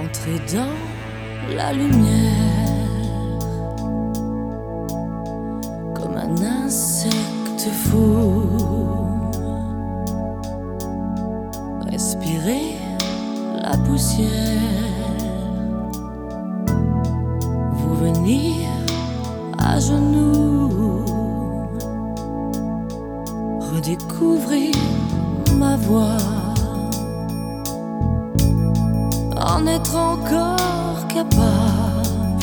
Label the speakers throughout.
Speaker 1: Entrer dans la lumière comme un insecte fou, respirer la poussière, vous venir à genoux, redécouvrir ma voix, en être encore capable,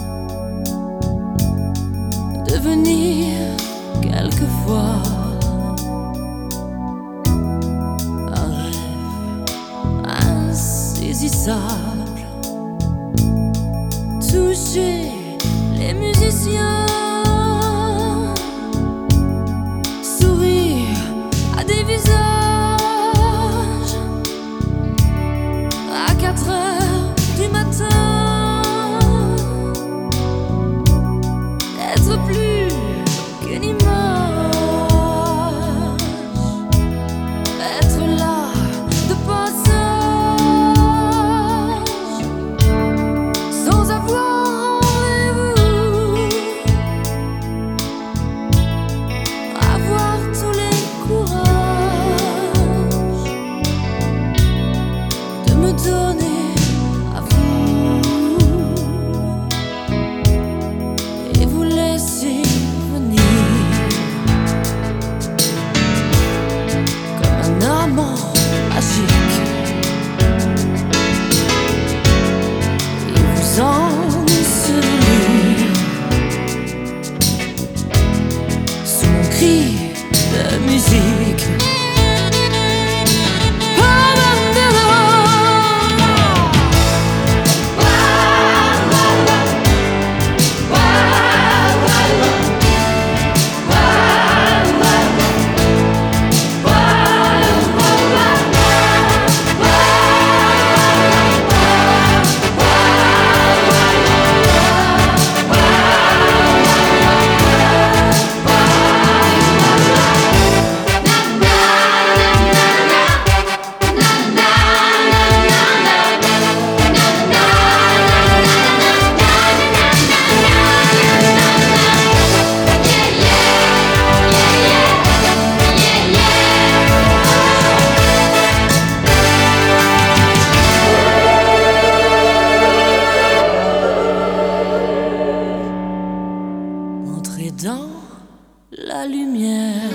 Speaker 1: devenir quelquefois un rêve insaisissable, toucher les musiciens, sourire à des visages, à 4 heures du matin, être plus qu'une image, être là de passage, sans avoir rendez-vous, avoir tous les courages de me donner à vous et vous laisser venir comme un amant magique et vous ensevelir sous mon cri de musique. Entrer dans la lumière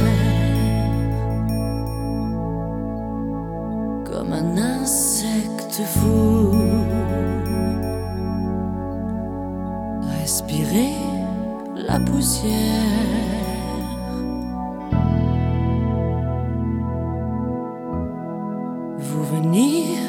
Speaker 1: comme un insecte fou, respirer la poussière, vous venir